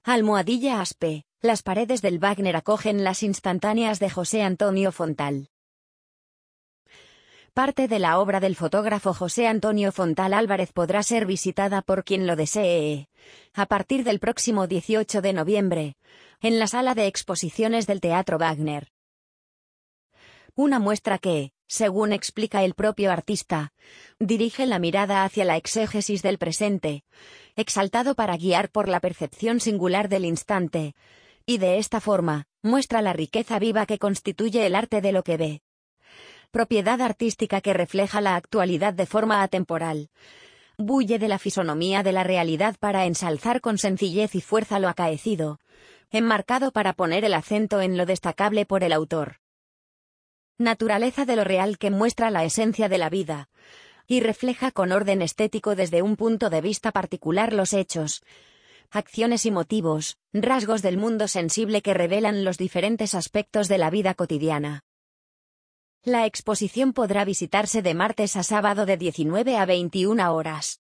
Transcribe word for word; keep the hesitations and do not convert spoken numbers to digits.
Almohadilla Aspe, las paredes del Wagner acogen las instantáneas de José Antonio Fontal. Parte de la obra del fotógrafo José Antonio Fontal Álvarez podrá ser visitada por quien lo desee, a partir del próximo dieciocho de noviembre, en la sala de exposiciones del Teatro Wagner. Una muestra que, según explica el propio artista, dirige la mirada hacia la exégesis del presente, exaltado para guiar por la percepción singular del instante, y de esta forma, muestra la riqueza viva que constituye el arte de lo que ve. Propiedad artística que refleja la actualidad de forma atemporal. Bulle de la fisonomía de la realidad para ensalzar con sencillez y fuerza lo acaecido, enmarcado para poner el acento en lo destacable por el autor. Naturaleza de lo real que muestra la esencia de la vida, y refleja con orden estético desde un punto de vista particular los hechos, acciones y motivos, rasgos del mundo sensible que revelan los diferentes aspectos de la vida cotidiana. La exposición podrá visitarse de martes a sábado de diecinueve a veintiuna horas.